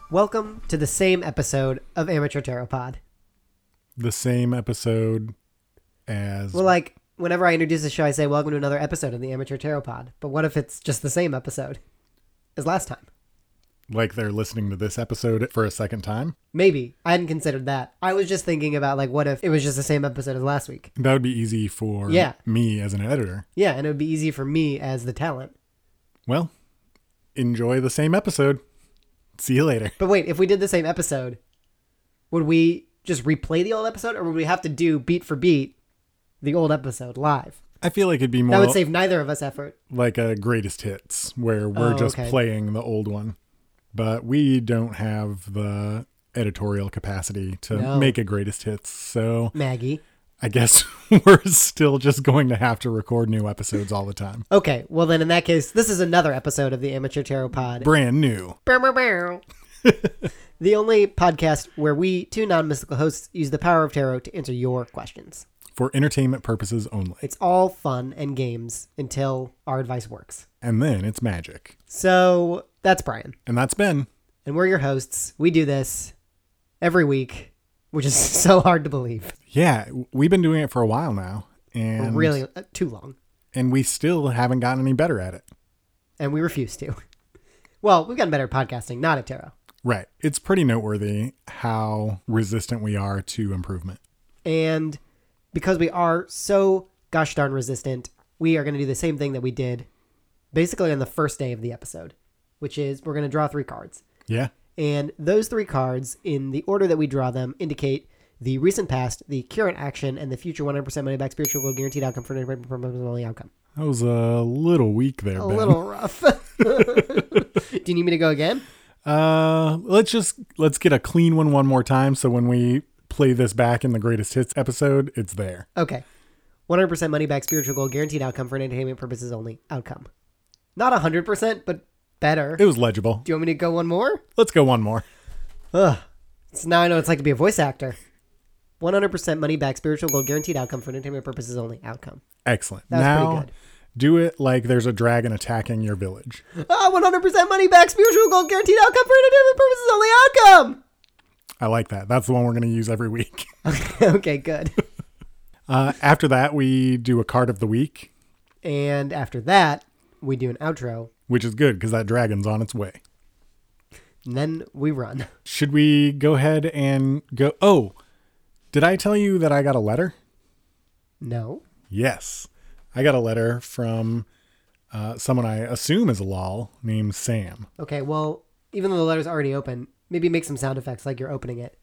Welcome to the same episode of Amateur Tarot Pod. The same episode as... Well, like, whenever I introduce the show, I say, welcome to another episode of the Amateur Tarot Pod. But what if it's just the same episode as last time? Like they're listening to this episode for a second time? Maybe. I hadn't considered that. I was just thinking about, like, what if it was just the same episode as last week? That would be easy for me as an editor. Yeah, and it would be easy for me as the talent. Well, enjoy the same episode. See you later. But wait, if we did the same episode, would we just replay the old episode, or would we have to do beat for beat the old episode live? I feel like it'd be more... That would save neither of us effort. Like a greatest hits, where we're just playing the old one. But we don't have the editorial capacity to make a greatest hits, so... Maggie. I guess we're still just going to have to record new episodes all the time. Okay, well then in that case, this is another episode of the Amateur Tarot Pod. Brand new. The only podcast where we, two non-mystical hosts, use the power of tarot to answer your questions. For entertainment purposes only. It's all fun and games until our advice works. And then it's magic. So, that's Brian. And that's Ben. And we're your hosts. We do this every week, which is so hard to believe. Yeah, we've been doing it for a while now. And really too long. And we still haven't gotten any better at it. And we refuse to. Well, we've gotten better at podcasting, not at tarot. Right. It's pretty noteworthy how resistant we are to improvement. And because we are so gosh darn resistant, we are going to do the same thing that we did basically on the first day of the episode, which is we're going to draw 3 cards. Yeah. And those 3 cards, in the order that we draw them, indicate the recent past, the current action, and the future 100% money back spiritual gold guaranteed outcome for an only outcome. That was a little weak there, A Ben. little rough. Do you need me to go again? Let's get a clean one more time, so when we play this back in the greatest hits episode, it's there. Okay. 100% money back spiritual gold guaranteed outcome for entertainment purposes only outcome. Not 100%, but better. It was legible. Do you want me to go one more? Let's go one more. Ugh. So now I know what it's like to be a voice actor. 100% money back spiritual gold guaranteed outcome for entertainment purposes only outcome. Excellent. That's now, pretty good. Do it like there's a dragon attacking your village. 100% money back spiritual gold guaranteed outcome for entertainment purposes only outcome. I like that. That's the one we're going to use every week. Okay, good. After that, we do a card of the week. And after that, we do an outro. Which is good because that dragon's on its way. And then we run. Should we go ahead and go? Oh, did I tell you that I got a letter? No. Yes. I got a letter from someone I assume is a lol named Sam. Okay, well, even though the letter's already open, maybe make some sound effects like you're opening it.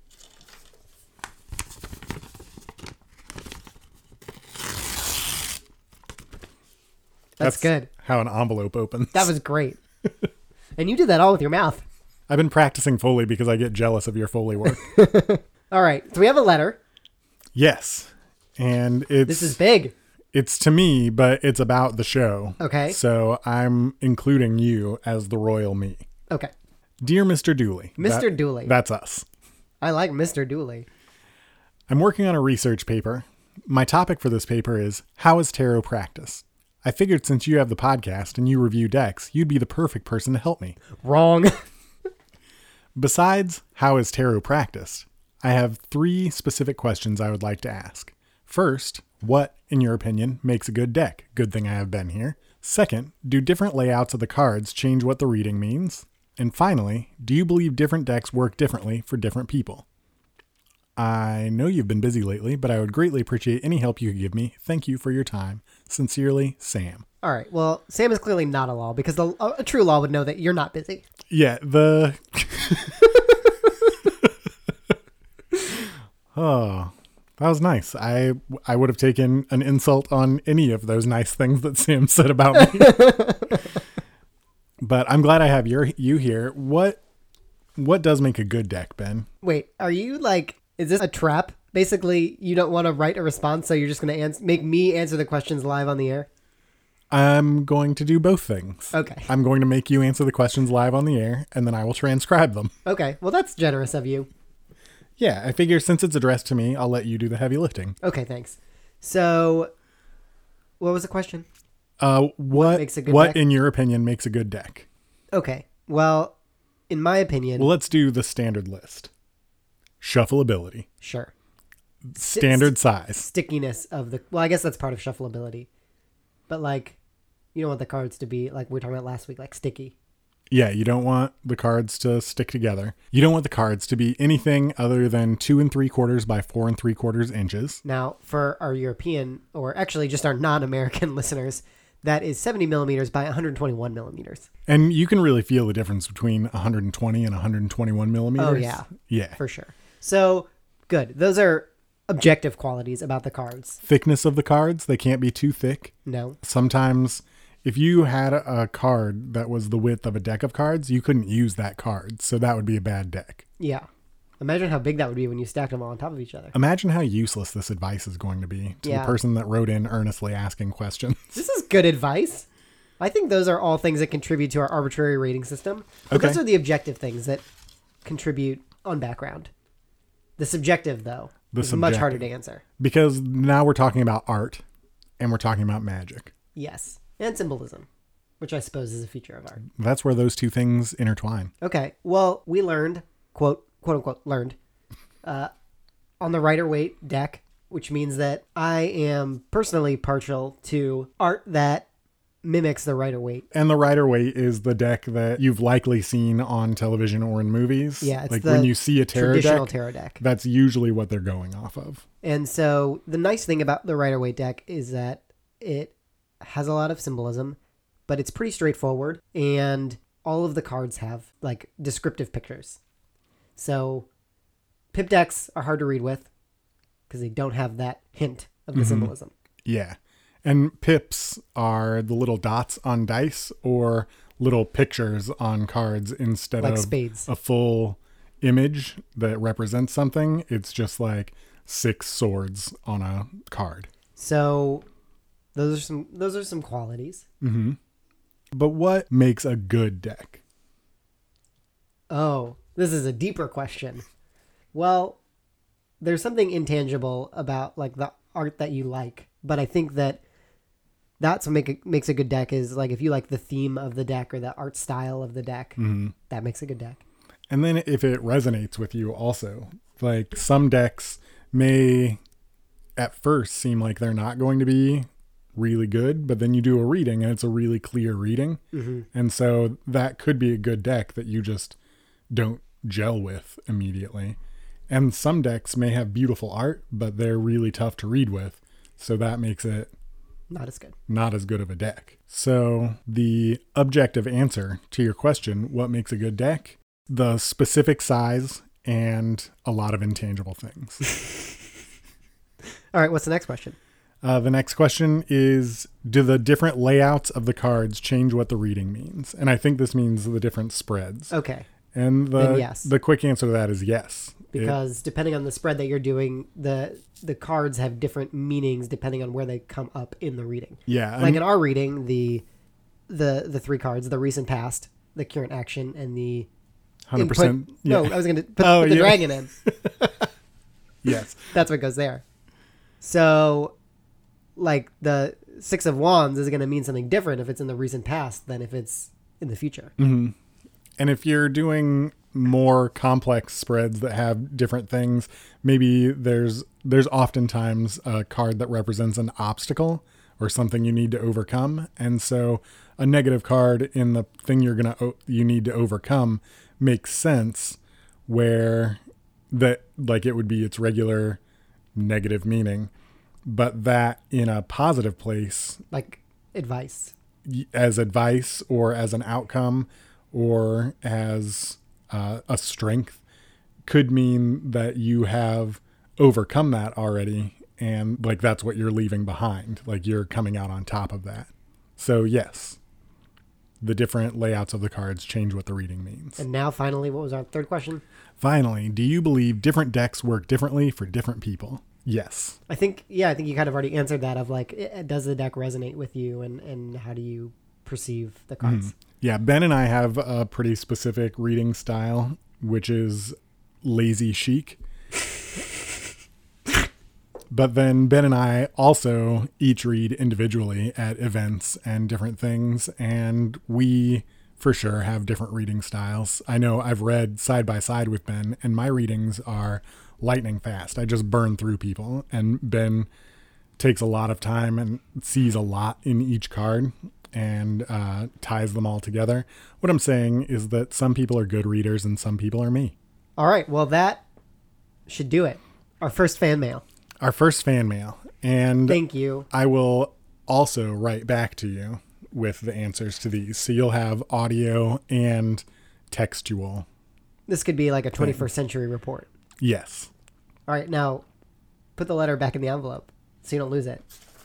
That's good. How an envelope opens. That was great. And you did that all with your mouth. I've been practicing Foley because I get jealous of your Foley work. All right, so we have a letter. Yes. And This is big. It's to me, but it's about the show. Okay. So I'm including you as the royal me. Okay. Dear Mr. Dooley. Mr. Dooley. That's us. I like Mr. Dooley. I'm working on a research paper. My topic for this paper is, how is tarot practiced? I figured since you have the podcast and you review decks, you'd be the perfect person to help me. Wrong. Besides, how is tarot practiced? I have 3 specific questions I would like to ask. First, what, in your opinion, makes a good deck? Good thing I have Ben here. Second, do different layouts of the cards change what the reading means? And finally, do you believe different decks work differently for different people? I know you've been busy lately, but I would greatly appreciate any help you could give me. Thank you for your time. Sincerely, Sam. All right. Well, Sam is clearly not a law because a true law would know that you're not busy. Yeah, Oh, that was nice. I would have taken an insult on any of those nice things that Sam said about me. But I'm glad I have you here. What does make a good deck, Ben? Wait, are you like, is this a trap? Basically, you don't want to write a response, so you're just going to make me answer the questions live on the air? I'm going to do both things. Okay. I'm going to make you answer the questions live on the air, and then I will transcribe them. Okay. Well, that's generous of you. Yeah, I figure since it's addressed to me, I'll let you do the heavy lifting. Okay, thanks. So, what was the question? What makes a good deck? in your opinion, makes a good deck? Okay. Well, in my opinion, Well, let's do the standard list. Shuffleability. sure. Standard size. Stickiness of the, well, I guess that's part of shuffleability. But like, you don't want the cards to be, like we were talking about last week, like sticky. Yeah, you don't want the cards to stick together. You don't want the cards to be anything other than 2 3/4 by 4 3/4 inches. Now, for our European, or actually just our non-American listeners, that is 70 millimeters by 121 millimeters. And you can really feel the difference between 120 and 121 millimeters. Oh, yeah. Yeah. For sure. So, good. Those are objective qualities about the cards. Thickness of the cards, they can't be too thick. No. Sometimes if you had a card that was the width of a deck of cards, you couldn't use that card. So that would be a bad deck. Yeah. Imagine how big that would be when you stacked them all on top of each other. Imagine how useless this advice is going to be to Yeah. the person that wrote in earnestly asking questions. This is good advice. I think those are all things that contribute to our arbitrary rating system. But Okay. those are the objective things that contribute on background. The subjective, though, is much harder to answer. Because now we're talking about art and we're talking about magic. Yes. And symbolism, which I suppose is a feature of art. That's where those two things intertwine. Okay. Well, we learned, quote unquote, learned, on the Rider-Waite deck, which means that I am personally partial to art that mimics the Rider-Waite. And the Rider-Waite is the deck that you've likely seen on television or in movies. Yeah, it's like the when you see a tarot traditional deck, tarot deck. that's usually what they're going off of. And so the nice thing about the Rider-Waite deck is that it has a lot of symbolism, but it's pretty straightforward, and all of the cards have like descriptive pictures. So pip decks are hard to read with because they don't have that hint of the symbolism. Yeah. And pips are the little dots on dice or little pictures on cards instead Like of spades. a full image that represents something. It's just like 6 swords on a card. So those are some qualities. But what makes a good deck? Oh, this is a deeper question. Well, there's something intangible about like the art that you like, but I think that that's what makes a good deck is like if you like the theme of the deck or the art style of the deck, that makes a good deck. And then if it resonates with you also, like some decks may at first seem like they're not going to be really good, but then you do a reading and it's a really clear reading. And so that could be a good deck that you just don't gel with immediately. And some decks may have beautiful art, but they're really tough to read with. So that makes it Not as good. not as good of a deck. So the objective answer to your question, what makes a good deck? The specific size and a lot of intangible things. All right, what's the next question? The next question is, do the different layouts of the cards change what the reading means? And I think this means the different spreads. Okay. And Then yes. the quick answer to that is yes. Because depending on the spread that you're doing, the cards have different meanings depending on where they come up in the reading. Yeah. Like in our reading, the 3 cards, the recent past, the current action, and the 100%. input. Yeah. No, I was going to put the dragon in. Yes. That's what goes there. So, like the 6 of Wands is going to mean something different if it's in the recent past than if it's in the future. And if you're doing more complex spreads that have different things, maybe there's oftentimes a card that represents an obstacle or something you need to overcome. And so a negative card in the thing you need to overcome makes sense, where that like it would be its regular negative meaning, but that in a positive place Like advice. as advice or as an outcome or as a strength could mean that you have overcome that already, and like that's what you're leaving behind, like you're coming out on top of that. So yes, the different layouts of the cards change what the reading means. And now finally, what was our third question? Finally, do you believe different decks work differently for different people? Yes. I think you kind of already answered that of like, does the deck resonate with you and how do you perceive the cards? Yeah, Ben and I have a pretty specific reading style, which is lazy chic. But then Ben and I also each read individually at events and different things, and we for sure have different reading styles. I know I've read side by side with Ben, and my readings are lightning fast. I just burn through people, and Ben takes a lot of time and sees a lot in each card and ties them all together. What I'm saying is that some people are good readers and some people are me. All right. Well, that should do it. Our first fan mail. Our first fan mail. And thank you. I will also write back to you with the answers to these. So you'll have audio and textual. This could be like a 21st century report. Yes. All right. Now, put the letter back in the envelope so you don't lose it.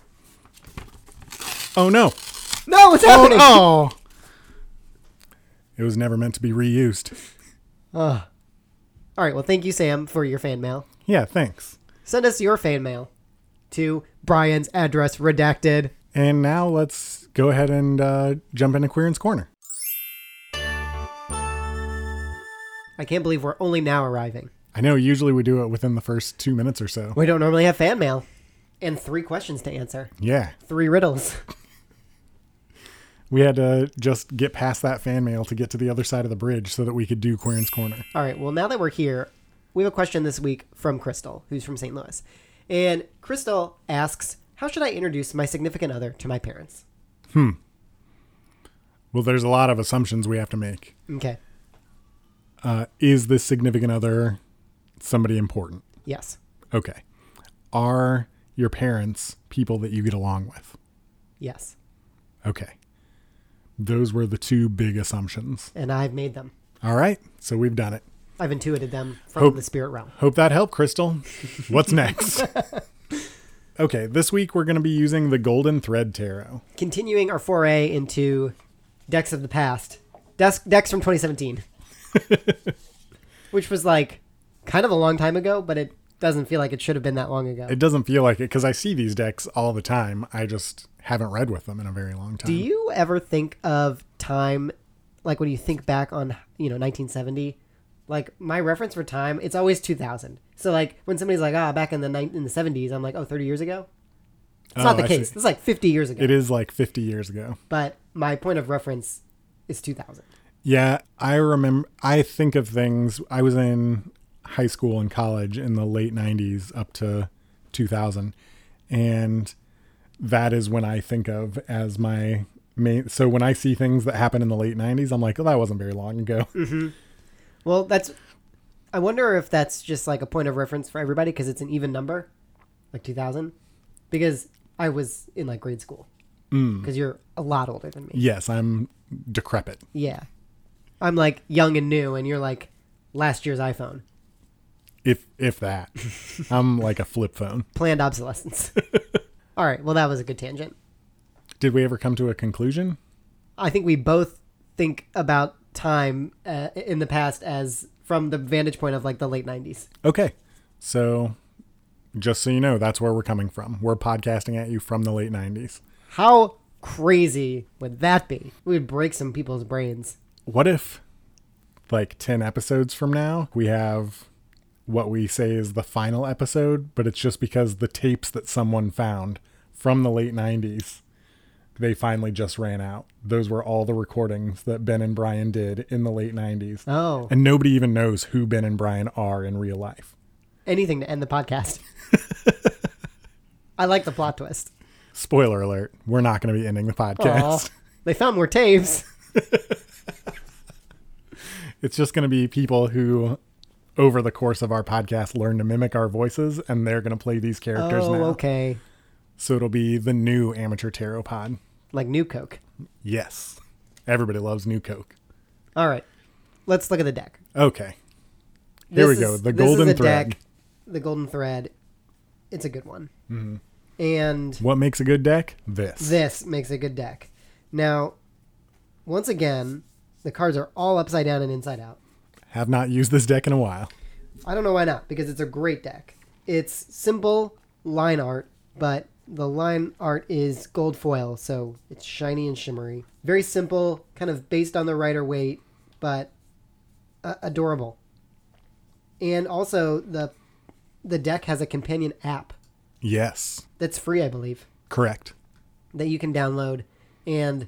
Oh, no. No, what's happening? Oh. It was never meant to be reused. All right. Well, thank you, Sam, for your fan mail. Yeah, thanks. Send us your fan mail to Brian's address redacted. And now let's go ahead and jump into Queerin's Corner. I can't believe we're only now arriving. I know usually we do it within the first 2 minutes or so. We don't normally have fan mail. And 3 questions to answer. Yeah. 3 riddles. We had to just get past that fan mail to get to the other side of the bridge so that we could do Queerin's Corner. All right. Well, now that we're here, we have a question this week from Crystal, who's from St. Louis. And Crystal asks, how should I introduce my significant other to my parents? Well, there's a lot of assumptions we have to make. Okay. Is this significant other somebody important? Yes. Okay. Are your parents people that you get along with? Yes. Okay. Those were the 2 big assumptions. And I've made them. All right. So we've done it. I've intuited them from the spirit realm. Hope that helped, Crystal. What's next? Okay. This week we're going to be using the Golden Thread Tarot. Continuing our foray into decks of the past. Decks from 2017. Which was like kind of a long time ago, but it doesn't feel like it should have been that long ago. It doesn't feel like it because I see these decks all the time. I just haven't read with them in a very long time. Do you ever think of time, like when you think back on, 1970? Like my reference for time, it's always 2000. So like when somebody's like, back in the 70s, I'm like, 30 years ago? It's not the case. It's like 50 years ago. It is like 50 years ago. But my point of reference is 2000. Yeah, I remember. I think of things. I was in high school and college in the late 90s up to 2000. And that is when I think of as my main. So when I see things that happen in the late 90s, I'm like, that wasn't very long ago. Mm-hmm. Well, I wonder if that's just like a point of reference for everybody because it's an even number, like 2000. Because I was in like grade school. Because you're a lot older than me. Yes, I'm decrepit. Yeah. I'm like young and new, and you're like last year's iPhone. If that. I'm like a flip phone. Planned obsolescence. All right. Well, that was a good tangent. Did we ever come to a conclusion? I think we both think about time in the past as from the vantage point of like the late 90s. Okay. So just so you know, that's where we're coming from. We're podcasting at you from the late 90s. How crazy would that be? We would break some people's brains. What if like 10 episodes from now, we have what we say is the final episode, but it's just because the tapes that someone found from the late 90s, they finally just ran out. Those were all the recordings that Ben and Brian did in the late 90s. Oh. And nobody even knows who Ben and Brian are in real life. Anything to end the podcast. I like the plot twist. Spoiler alert, we're not going to be ending the podcast. Aw, they found more tapes. It's just going to be people who, over the course of our podcast, learn to mimic our voices, and they're going to play these characters now. Okay. So it'll be the new Amateur Tarot Pod. Like New Coke. Yes. Everybody loves New Coke. All right. Let's look at the deck. Okay. Here we go. The Golden Thread. The Golden Thread. It's a good one. Mm-hmm. And what makes a good deck? This makes a good deck. Now, once again, the cards are all upside down and inside out. Have not used this deck in a while. I don't know why not, because it's a great deck. It's simple line art, but the line art is gold foil, so it's shiny and shimmery. Very simple, kind of based on the Rider-Waite, but adorable. And also, the deck has a companion app. Yes. That's free, I believe. Correct. That you can download. And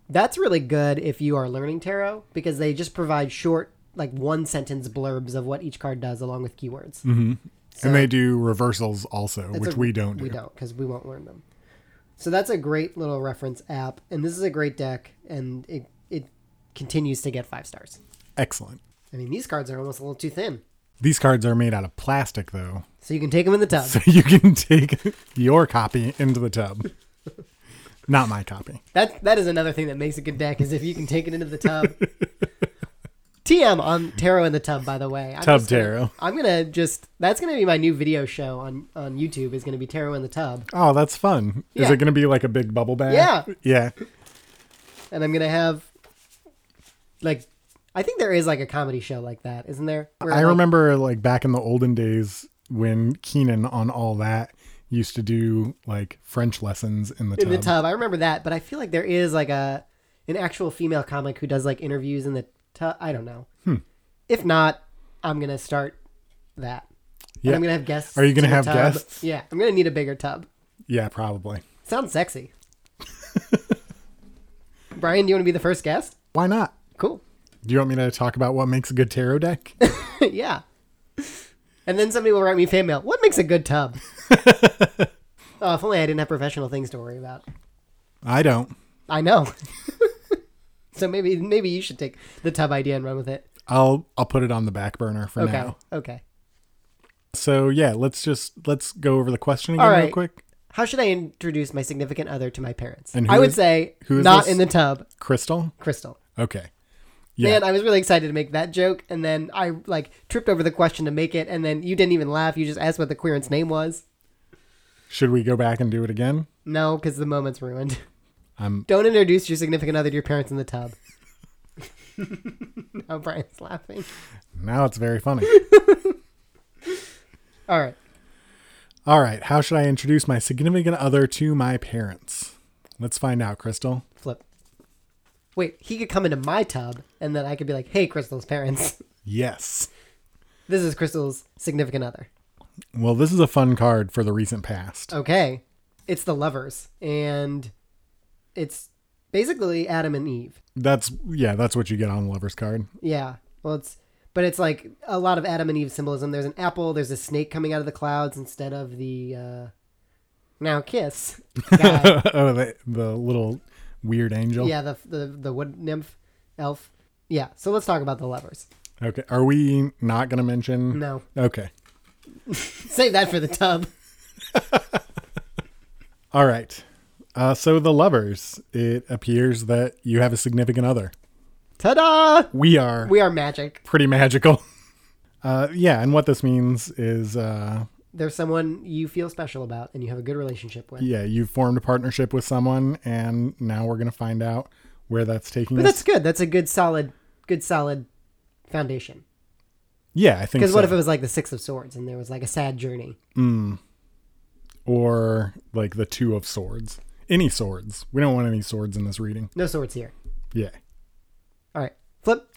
That's really good if you are learning tarot because they just provide short, like 1-sentence blurbs of what each card does along with keywords. Mm-hmm. So And they do reversals also, which we don't do. We don't because we won't learn them. So that's a great little reference app. And this is a great deck. And it continues to get 5 stars. Excellent. I mean, these cards are almost a little too thin. These cards are made out of plastic, though. So you can take them in the tub. So you can take your copy into the tub. Not my copy. That is another thing that makes a good deck is if you can take it into the tub. TM on Tarot in the Tub, by the way. Tarot. That's going to be my new video show on YouTube is going to be Tarot in the Tub. Oh, that's fun. Yeah. Is it going to be like a big bubble bath? Yeah. Yeah. And I'm going to have, like, I think there is like a comedy show like that, isn't there? I remember like back in the olden days when Keenan on All That used to do like French lessons in the tub. In the tub. I remember that, but I feel like there is like an actual female comic who does like interviews in the tub. I don't know. If not, I'm going to start that. Yeah. And I'm going to have guests. Are you going to have tub. guests? Yeah. I'm going to need a bigger tub. Yeah, probably. Sounds sexy. Brian, do you want to be the first guest? Why not? Cool. Do you want me to talk about what makes a good tarot deck? Yeah. And then somebody will write me fan mail. What makes a good tub? Oh, if only I didn't have professional things to worry about. I don't. I know. So maybe you should take the tub idea and run with it. I'll put it on the back burner for now. Okay. So yeah, let's go over the question again real quick. How should I introduce my significant other to my parents? And I would say who is not this? in the tub. Crystal? Crystal. Okay. Yeah. Man, I was really excited to make that joke, and then I like tripped over the question to make it, and then you didn't even laugh. You just asked what the querent's name was. Should we go back and do it again? No, because the moment's ruined. I'm Don't introduce your significant other to your parents in the tub. Now Brian's laughing. Now it's very funny. All right. All right. How should I introduce my significant other to my parents? Let's find out, Crystal. Flip. Wait, he could come into my tub, and then I could be like, hey, Crystal's parents. Yes. This is Crystal's significant other. Well, this is a fun card for the recent past. Okay. It's the Lovers, and it's basically Adam and Eve. That's what you get on the Lover's card. Yeah. Well, but it's like a lot of Adam and Eve symbolism. There's an apple, there's a snake coming out of the clouds instead of the now kiss guy. Oh, the little weird angel. Yeah, the wood nymph elf. Yeah. So let's talk about the Lovers. Okay. Are we not going to mention? No. Okay. Save that for the tub. All right. So the Lovers, it appears that you have a significant other. Ta-da! We are magic. pretty magical. Yeah, and what this means is There's someone you feel special about and you have a good relationship with. yeah, you've formed a partnership with someone, and now we're going to find out where that's taking But us. that's good. That's a good solid foundation. Yeah, I think Because so. what if it was like the Six of Swords and there was like a sad journey? Or like the Two of Swords. Any swords. We don't want any swords in this reading. No swords here. Yeah. All right. Flip.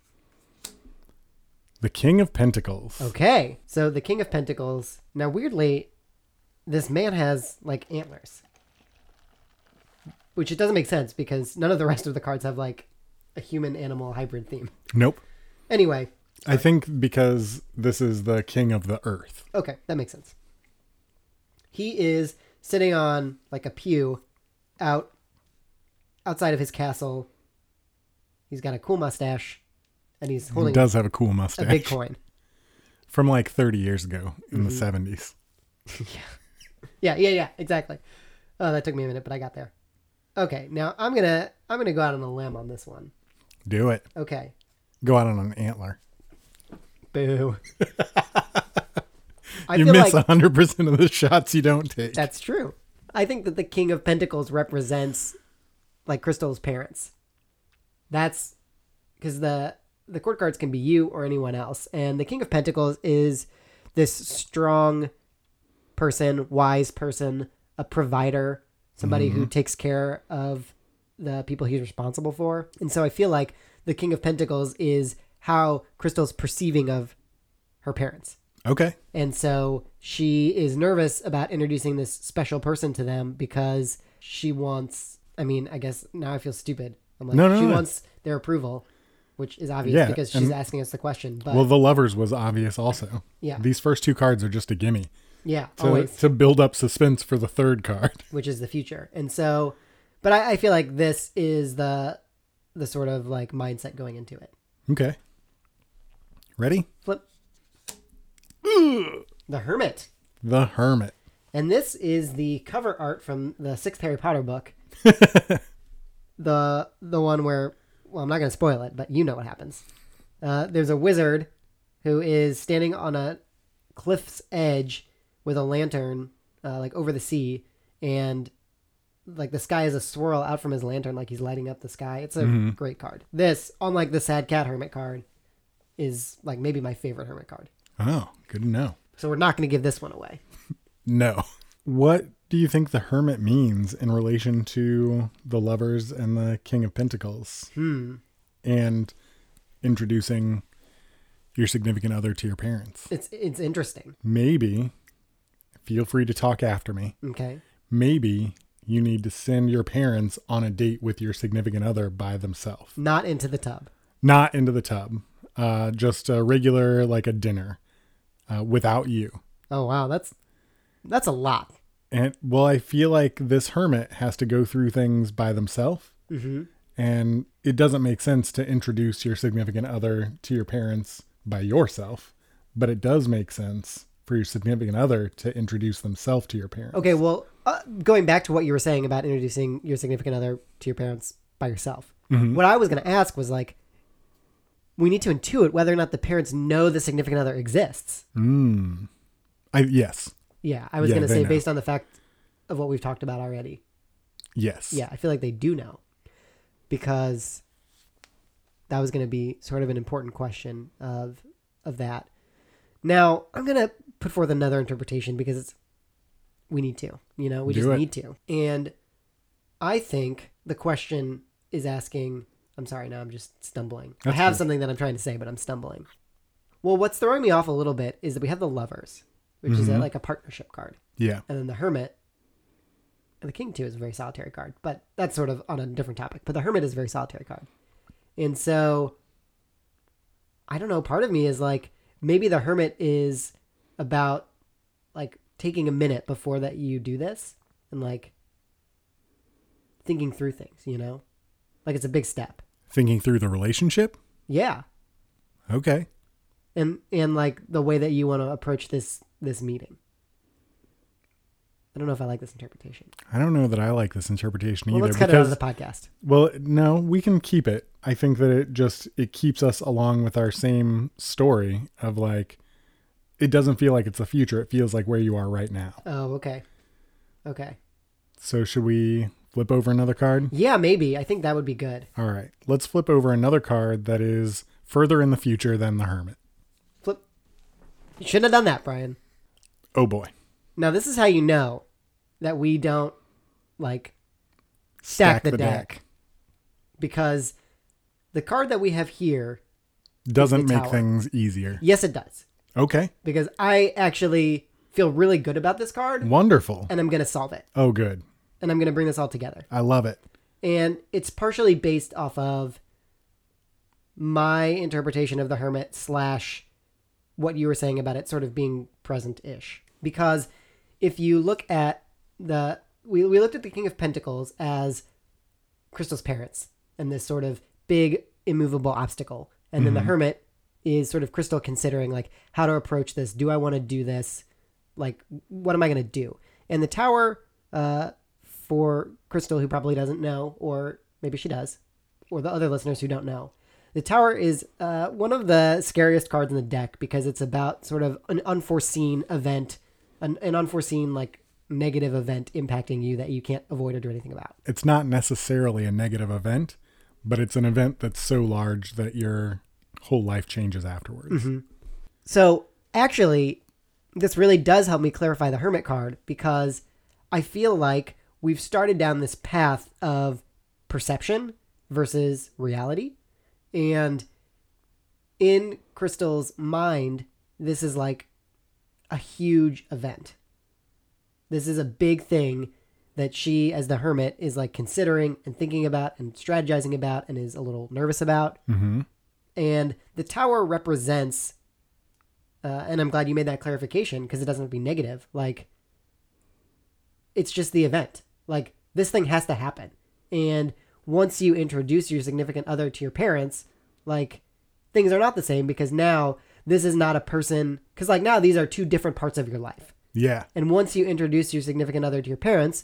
The King of Pentacles. Okay. So the King of Pentacles. Now, weirdly, this man has like antlers. Which it doesn't make sense because none of the rest of the cards have like a human-animal hybrid theme. Nope. Anyway. I think because this is the King of the Earth. Okay. That makes sense. He is sitting on like a pew outside of his castle. He's got a cool mustache and he's holding He does have a cool a mustache. big coin. From like 30 years ago in the 70s. Yeah, exactly. Oh, that took me a minute, but I got there. Okay, now I'm gonna go out on a limb on this one. Do it. Okay. Go out on an antler. Boo. You miss 100% of the shots you don't take. That's true. I think that the King of Pentacles represents like Crystal's parents. That's because the court cards can be you or anyone else. And the King of Pentacles is this strong person, wise person, a provider, somebody who takes care of the people he's responsible for. And so I feel like the King of Pentacles is how Crystal's perceiving of her parents. Okay. And so she is nervous about introducing this special person to them because she wants, I mean, I guess now I feel stupid. I'm like, No, she no. wants their approval, which is obvious Yeah, because she's asking us the question. But Well, the lovers was obvious also. yeah, These first two cards are just a gimme yeah, to, always, to build up suspense for the third card. which is the future. And so, but I feel like this is the sort of like mindset going into it. Okay. Ready? Flip. The Hermit. The Hermit. And this is the cover art from the 6th Harry Potter book. the one where, well, I'm not going to spoil it, but you know what happens. There's a wizard who is standing on a cliff's edge with a lantern, like over the sea, and like the sky is a swirl out from his lantern, like he's lighting up the sky. It's a great card. This, unlike the Sad Cat Hermit card, is like maybe my favorite Hermit card. Oh, good to know. So we're not going to give this one away. No. What do you think the Hermit means in relation to the Lovers and the King of Pentacles? And introducing your significant other to your parents? It's interesting. Maybe, feel free to talk after me. Okay. Maybe you need to send your parents on a date with your significant other by themselves. Not into the tub. Not into the tub. Just a regular, like a dinner without you. Oh, wow. That's a lot. And well, I feel like this hermit has to go through things by themselves. Mm-hmm. And it doesn't make sense to introduce your significant other to your parents by yourself. But it does make sense for your significant other to introduce themselves to your parents. Okay, well, going back to what you were saying about introducing your significant other to your parents by yourself, what I was going to ask was like, we need to intuit whether or not the parents know the significant other exists. Yes. Yeah, I was Yeah, going to they say know. based on the fact of what we've talked about already. Yes. Yeah, I feel like they do know because that was going to be sort of an important question of that. Now, I'm going to put forth another interpretation because we need to, we Do just it. need to. And I think the question is asking, I'm sorry, now I'm just stumbling. That's I have good. something that I'm trying to say, but I'm stumbling. Well, what's throwing me off a little bit is that we have the Lovers, which is like a partnership card. Yeah. And then the Hermit, and the King too is a very solitary card, but that's sort of on a different topic. But the Hermit is a very solitary card. And so, I don't know, part of me is like, maybe the Hermit is about like taking a minute before that you do this and like thinking through things, like it's a big step. Thinking through the relationship? Yeah. Okay. And like the way that you want to approach this meeting. I don't know if I like this interpretation. I don't know that I like this interpretation Well, either. let's cut it out of the podcast. Well, no, we can keep it. I think that it keeps us along with our same story of like, it doesn't feel like it's the future. It feels like where you are right now. Oh, okay. Okay. So should we flip over another card? Yeah, maybe. I think that would be good. All right. Let's flip over another card that is further in the future than the Hermit. Flip. You shouldn't have done that, Brian. Oh boy. Now, this is how you know that we don't, like, stack the deck. Because the card that we have here, Doesn't the make tower. things easier. yes, it does. Okay. Because I actually feel really good about this card, Wonderful. and I'm going to solve it. Oh, good. And I'm going to bring this all together. I love it. And it's partially based off of my interpretation of the Hermit / what you were saying about it sort of being present-ish. Because if you look at we looked at the King of Pentacles as Crystal's parents and this sort of big immovable obstacle. And then the Hermit is sort of Crystal considering like how to approach this. Do I want to do this? Like, what am I going to do? And the Tower, for Crystal, who probably doesn't know, or maybe she does, or the other listeners who don't know, the Tower is one of the scariest cards in the deck because it's about sort of an unforeseen event, an unforeseen like negative event impacting you that you can't avoid or do anything about. It's not necessarily a negative event, but it's an event that's so large that your whole life changes afterwards. So actually, this really does help me clarify the Hermit card because I feel like we've started down this path of perception versus reality. And in Crystal's mind, this is like a huge event. This is a big thing that she, as the hermit, is like considering and thinking about and strategizing about and is a little nervous about. Mm-hmm. And the tower represents, and I'm glad you made that clarification because it doesn't have to be negative. Like, it's just the event. Like, this thing has to happen. And once you introduce your significant other to your parents, like, things are not the same because now this is not a person, because like now these are two different parts of your life. Yeah. And once you introduce your significant other to your parents,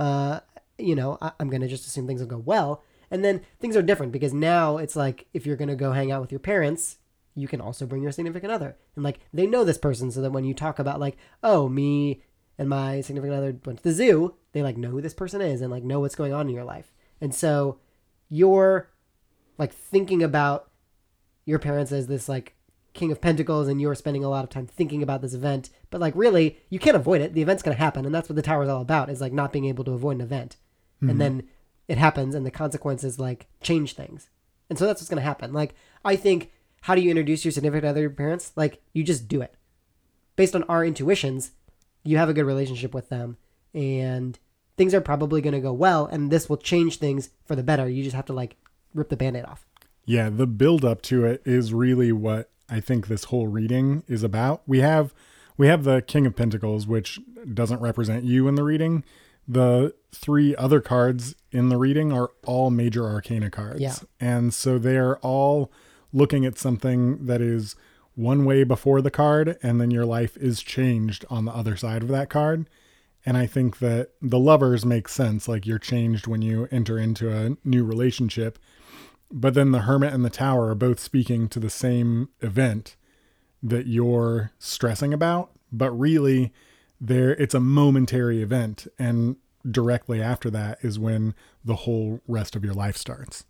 you know, I'm going to just assume things will go well. And then things are different because now it's like, if you're going to go hang out with your parents, you can also bring your significant other. And like, they know this person so that when you talk about like, oh, me and my significant other went to the zoo, they like know who this person is and like know what's going on in your life. And so you're like thinking about your parents as this like King of Pentacles and you're spending a lot of time thinking about this event, but like really you can't avoid it. The event's going to happen. And that's what the tower is all about, is like not being able to avoid an event. Mm-hmm. And then it happens and the consequences like change things. And so that's what's going to happen. Like, I think, how do you introduce your significant other to your parents? Like, you just do it. Based on our intuitions, you have a good relationship with them and things are probably going to go well. And this will change things for the better. You just have to like rip the Band-Aid off. Yeah. The build up to it is really what I think this whole reading is about. We have the King of Pentacles, which doesn't represent you in the reading. The three other cards in the reading are all major arcana cards. Yeah. And so they're all looking at something that is one way before the card, and then your life is changed on the other side of that card. And I think that the Lovers make sense. Like, you're changed when you enter into a new relationship. But then the Hermit and the Tower are both speaking to the same event that you're stressing about. But really, it's a momentary event. And directly after that is when the whole rest of your life starts.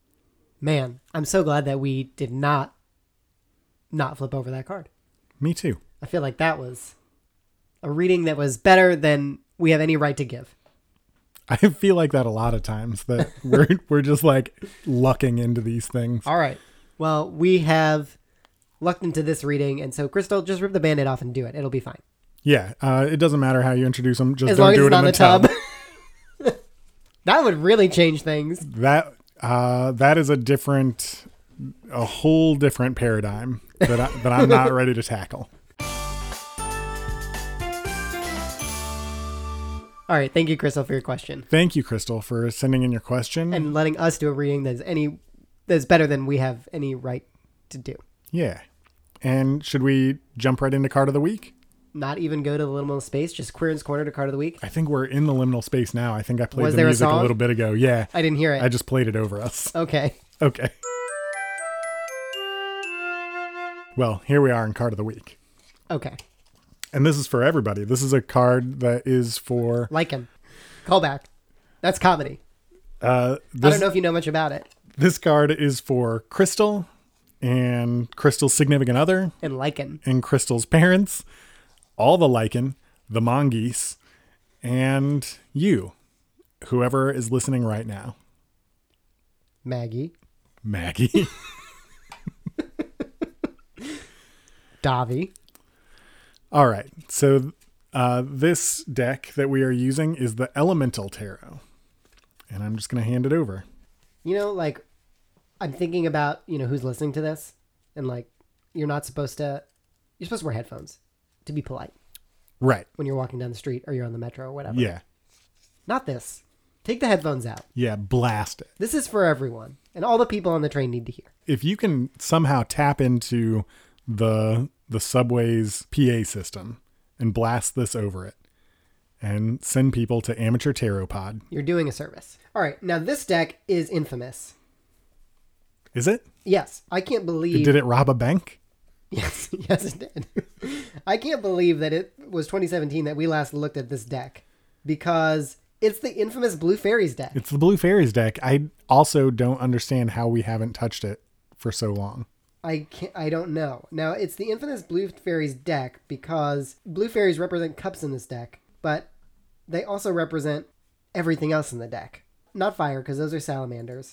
Man, I'm so glad that we did not flip over that card. Me too. I feel like that was a reading that was better than we have any right to give. I feel like that a lot of times, that we're just like lucking into these things. All right. Well, we have lucked into this reading, and so Crystal, just rip the Band-Aid off and do it. It'll be fine. Yeah, it doesn't matter how you introduce them. Just as don't long do as it in the tub. That would really change things. That is a whole different paradigm that I'm not ready to tackle. All right. Thank you, Crystal, for your question. Thank you, Crystal, for sending in your question. And letting us do a reading that's better than we have any right to do. Yeah. And should we jump right into Card of the Week? Not even go to the liminal space, just Queerin's Corner to Card of the Week? I think we're in the liminal space now. I think I played Was the there music a song? little bit ago. Yeah. I didn't hear it. I just played it over us. Okay. Okay. Well, here we are in Card of the Week. Okay. And this is for everybody. This is a card that is for... Lycan. Callback. That's comedy. I don't know if you know much about it. This card is for Crystal and Crystal's significant other. And Lycan. And Crystal's parents. All the Lycan. The Mongoose. And you. Whoever is listening right now. Maggie. Davi. All right. So this deck that we are using is the Elemental Tarot. And I'm just going to hand it over. You know, like, I'm thinking about, who's listening to this. And, like, you're supposed to wear headphones to be polite. Right. When you're walking down the street or you're on the metro or whatever. Yeah. Not this. Take the headphones out. Yeah, blast it. This is for everyone. And all the people on the train need to hear. If you can somehow tap into the subway's PA system and blast this over it and send people to Amateur Tarot Pod. You're doing a service. All right. Now, this deck is infamous. Is it? Yes. I can't believe... Did it rob a bank? Yes. Yes, it did. I can't believe that it was 2017 that we last looked at this deck, because it's the infamous Blue Fairies deck. It's the Blue Fairies deck. I also don't understand how we haven't touched it for so long. I don't know. Now, it's the infamous Blue Fairies deck because Blue Fairies represent cups in this deck, but they also represent everything else in the deck. Not fire, because those are salamanders.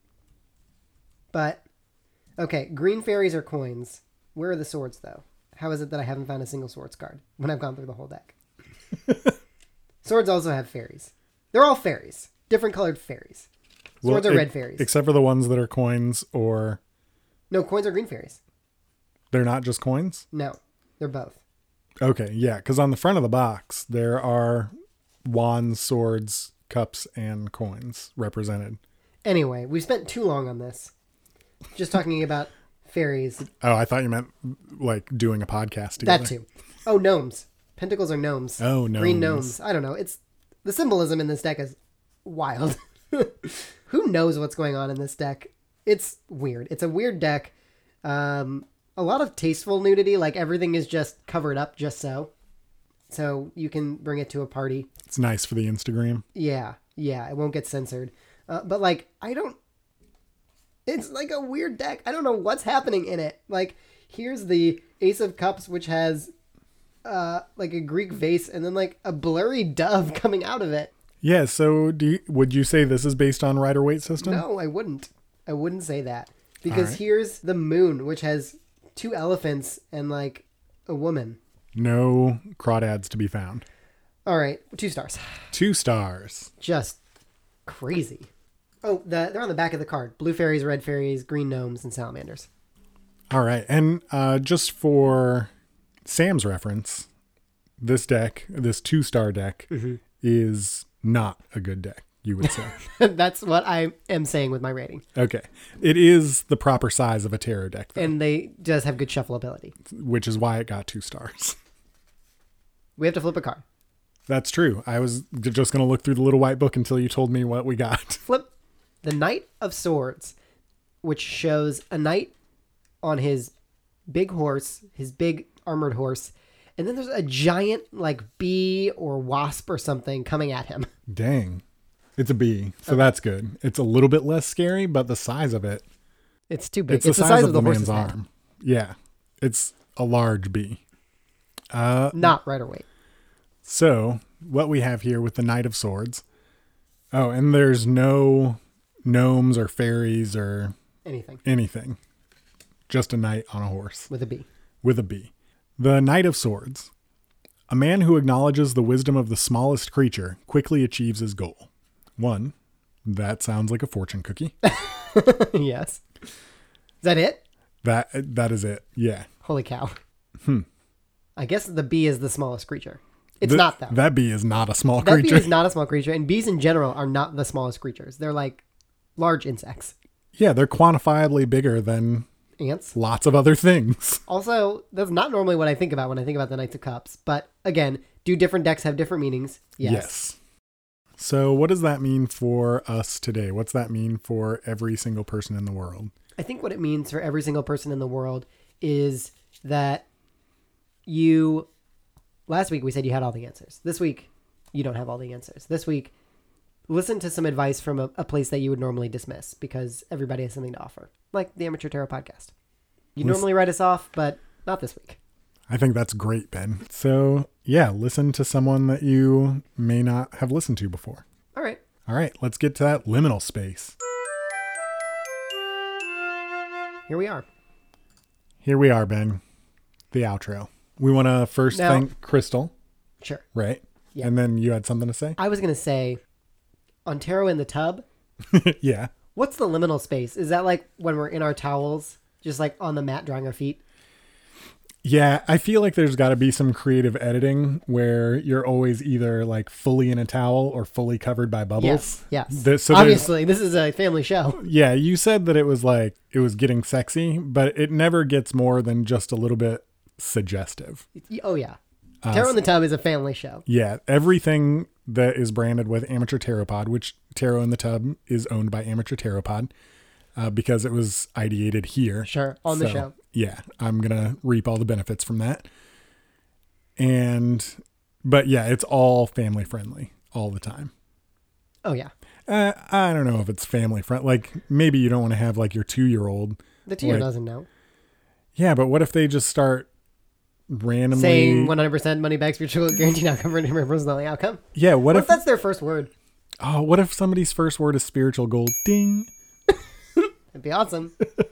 But, okay, green fairies are coins. Where are the swords, though? How is it that I haven't found a single swords card when I've gone through the whole deck? Swords also have fairies. They're all fairies. Different colored fairies. Swords are red fairies. Except for the ones that are coins, or... No, coins are green fairies. They're not just coins? No, they're both. Okay, yeah, because on the front of the box, there are wands, swords, cups, and coins represented. Anyway, we spent too long on this. Just talking about fairies. Oh, I thought you meant like doing a podcast together. That too. Oh, gnomes. Pentacles are gnomes. Oh, gnomes. Green gnomes. I don't know. It's the symbolism in this deck is wild. Who knows what's going on in this deck? It's weird. It's a weird deck. A lot of tasteful nudity. Like everything is just covered up just so. So you can bring it to a party. It's nice for the Instagram. Yeah. It won't get censored. But like, it's like a weird deck. I don't know what's happening in it. Like, here's the Ace of Cups, which has like a Greek vase and then like a blurry dove coming out of it. Yeah, so would you say this is based on Rider-Waite system? No, I wouldn't. I wouldn't say that. Because right. Here's the moon, which has 2 elephants and like a woman. No crawdads to be found. All right, 2 stars. 2 stars. Just crazy. Oh, they're on the back of the card. Blue fairies, red fairies, green gnomes, and salamanders. All right, and just for Sam's reference, this deck, this 2-star deck, is not a good deck, you would say. That's what I am saying with my rating. Okay. It is the proper size of a tarot deck, though, And they just have good shuffleability. which is why it got 2 stars. We have to flip a card. That's true. I was just going to look through the little white book until you told me what we got. Flip the Knight of Swords, which shows a knight on his big horse, his big armored horse, and then there's a giant like bee or wasp or something coming at him. Dang. It's a bee, so that's good. It's a little bit less scary, but the size of it... It's too big. It's the size of the man's arm. Yeah. It's a large bee. Not Rider-Waite. So, what we have here with the Knight of Swords. Oh, and there's no gnomes or fairies or anything. Just a knight on a horse. With a bee. With a bee. The Knight of Swords. A man who acknowledges the wisdom of the smallest creature quickly achieves his goal. 1. That sounds like a fortune cookie. Yes. Is that it? That is it. Yeah. Holy cow. I guess the bee is the smallest creature. It's not, though. That bee is not a small That creature. bee is not a small creature, and bees in general are not the smallest creatures. They're like large insects. Yeah, they're quantifiably bigger than Ants. lots of other things. Also, that's not normally what I think about when I think about the Knights of Cups. But again, do different decks have different meanings? Yes. So what does that mean for us today? What's that mean for every single person in the world? I think what it means for every single person in the world is that last week we said you had all the answers. This week, you don't have all the answers. This week, listen to some advice from a place that you would normally dismiss because everybody has something to offer, like the Amateur Tarot Podcast. You normally write us off, but not this week. I think that's great, Ben. So yeah, listen to someone that you may not have listened to before. All right. All right, let's get to that liminal space. Here we are. Here we are, Ben. The outro. We want to first thank Crystal, Sure. right? Yeah. And then you had something to say? I was going to say, on Tarot in the Tub, Yeah. what's the liminal space? Is that like when we're in our towels, just like on the mat drying our feet? Yeah, I feel like there's got to be some creative editing where you're always either like fully in a towel or fully covered by bubbles. Yes. Obviously, this is a family show. Yeah, you said that it was getting sexy, but it never gets more than just a little bit suggestive. Oh, yeah. Tarot in the Tub is a family show. Yeah, everything that is branded with Amateur Tarot Pod, which Tarot in the Tub is owned by Amateur Tarot Pod because it was ideated here. Sure, on the show. Yeah, I'm going to reap all the benefits from that. But yeah, it's all family friendly all the time. Oh, yeah. I don't know if it's family friendly. Like maybe you don't want to have like your 2-year-old. The 2-year doesn't know. Yeah, but what if they just start randomly saying 100% money back spiritual guarantee not covered in personal outcome? Yeah, what if that's their first word? Oh, what if somebody's first word is spiritual gold? Ding. It'd be awesome.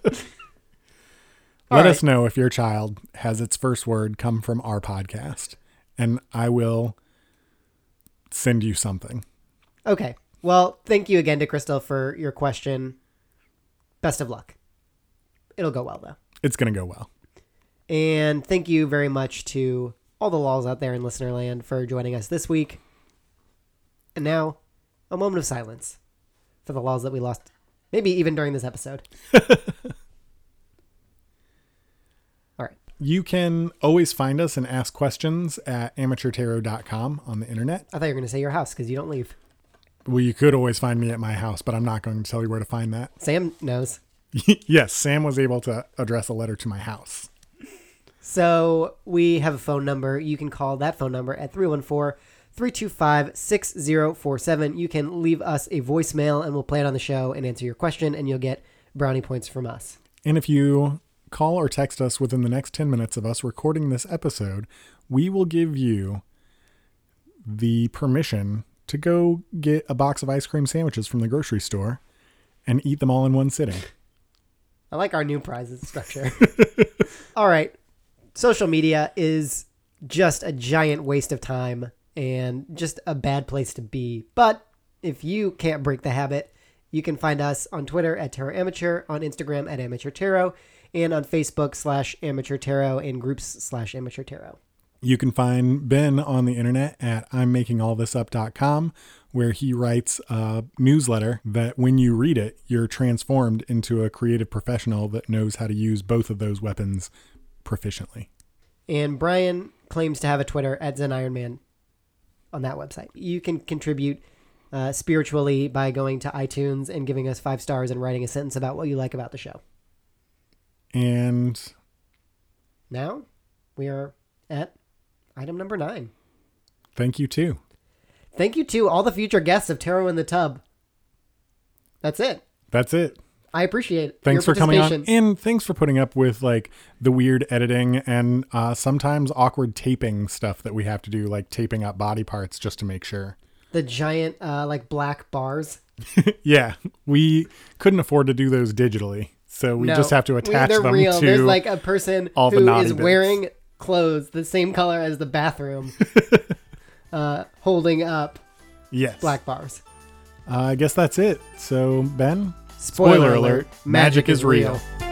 Let us know if your child has its first word come from our podcast, and I will send you something. Okay. Well, thank you again to Crystal for your question. Best of luck. It'll go well, though. It's going to go well. And thank you very much to all the lols out there in listener land for joining us this week. And now, a moment of silence for the lols that we lost, maybe even during this episode. All right. You can always find us and ask questions at amateurtarot.com on the internet. I thought you were going to say your house because you don't leave. Well, you could always find me at my house, but I'm not going to tell you where to find that. Sam knows. Yes, Sam was able to address a letter to my house. So we have a phone number. You can call that phone number at 314-325-6047. You can leave us a voicemail and we'll play it on the show and answer your question, and you'll get brownie points from us. And if you call or text us within the next 10 minutes of us recording this episode, we will give you the permission to go get a box of ice cream sandwiches from the grocery store and eat them all in one sitting. I like our new prizes structure. All right. Social media is just a giant waste of time and just a bad place to be. But if you can't break the habit, you can find us on Twitter at Tarot Amateur, on Instagram at Amateur Tarot, and on Facebook /Amateur Tarot and groups /Amateur Tarot. You can find Ben on the internet at I'mMakingAllThisUp.com, where he writes a newsletter that when you read it, you're transformed into a creative professional that knows how to use both of those weapons proficiently. And Brian claims to have a Twitter at ZenIronMan on that website. You can contribute spiritually by going to iTunes and giving us 5 stars and writing a sentence about what you like about the show. And now we are at item number 9. Thank you too. Thank you to all the future guests of Tarot in the Tub. That's it. That's it. I appreciate Thanks your for coming on, participation. and thanks for putting up with like the weird editing and sometimes awkward taping stuff that we have to do, like taping up body parts just to make sure. The giant like black bars. Yeah, we couldn't afford to do those digitally, so we just have to attach they're them real. to There's like a person all the who naughty is bits. wearing clothes the same color as the bathroom, holding up yes black bars. I guess that's it. So Ben, Spoiler alert, magic is real.